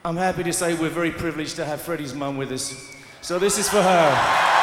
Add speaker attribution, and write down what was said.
Speaker 1: I'm happy to say we're very privileged to have Freddie's mum with us. So this is for her.